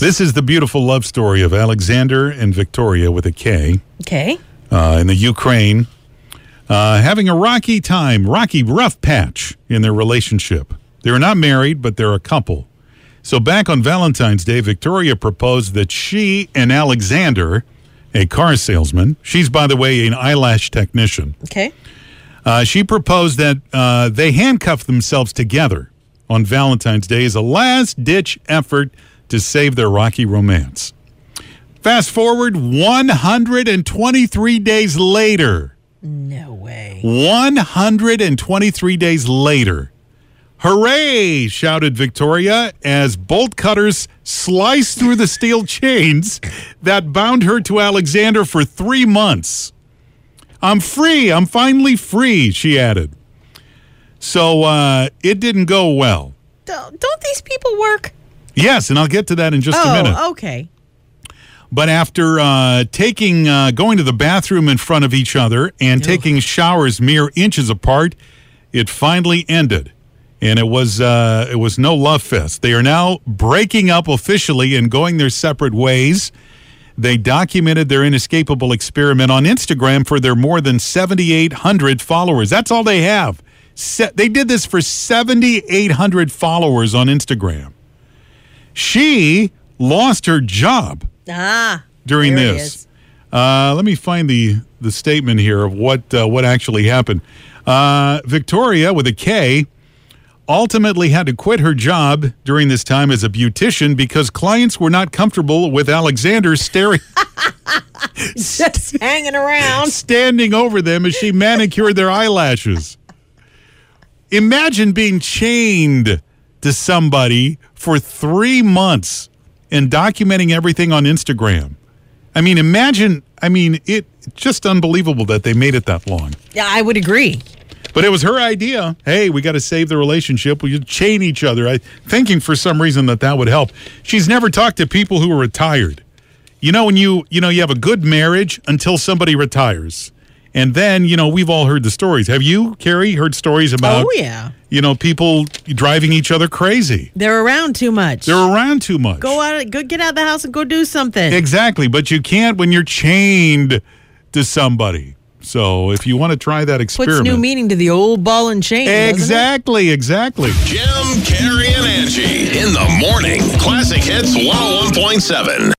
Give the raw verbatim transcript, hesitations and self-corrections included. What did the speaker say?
This is the beautiful love story of Alexander and Victoria with a K. Okay. Uh, in the Ukraine, uh, having a rocky time, rocky rough patch in their relationship. They're not married, but they're a couple. So back on Valentine's Day, Victoria proposed that she and Alexander, a car salesman, she's, by the way, an eyelash technician. Okay. Uh, she proposed that uh, they handcuff themselves together on Valentine's Day as a last-ditch effort to save their rocky romance. Fast forward one hundred twenty-three days later. No way. one hundred twenty-three days later. Hooray, shouted Victoria as bolt cutters sliced through the steel chains that bound her to Alexander for three months. I'm free. I'm finally free, she added. So uh, it didn't go well. Don't, don't these people work? Yes, and I'll get to that in just oh, a minute. Oh, okay. But after uh, taking, uh, going to the bathroom in front of each other and Ugh. taking showers mere inches apart, it finally ended. And it was uh, it was no love fest. They are now breaking up officially and going their separate ways. They documented their inescapable experiment on Instagram for their more than seventy-eight hundred followers. That's all they have. Se- they did this for seventy-eight hundred followers on Instagram. She lost her job Ah, during there it this. is. Uh, let me find the, the statement here of what uh, what actually happened. Uh, Victoria, with a K, ultimately had to quit her job during this time as a beautician because clients were not comfortable with Alexander staring, Just hanging around. standing over them as she manicured their eyelashes. Imagine being chained to somebody for three months and documenting everything on Instagram. I mean, imagine, I mean, it just unbelievable that they made it that long. Yeah, I would agree. But it was her idea. Hey, we got to save the relationship. We should chain each other. I thinking for some reason that that would help. She's never talked to people who are retired. You know, when you, you know, you have a good marriage until somebody retires. And then, you know, we've all heard the stories. Have you, Carrie, heard stories about, Oh, yeah. you know, people driving each other crazy? They're around too much. They're around too much. Go out, go get out of the house and go do something. Exactly. But you can't when you're chained to somebody. So if you want to try that experiment. Puts new meaning to the old ball and chain. Exactly, exactly. Jim, Carrie, and Angie in the morning. Classic Hits one oh one point seven.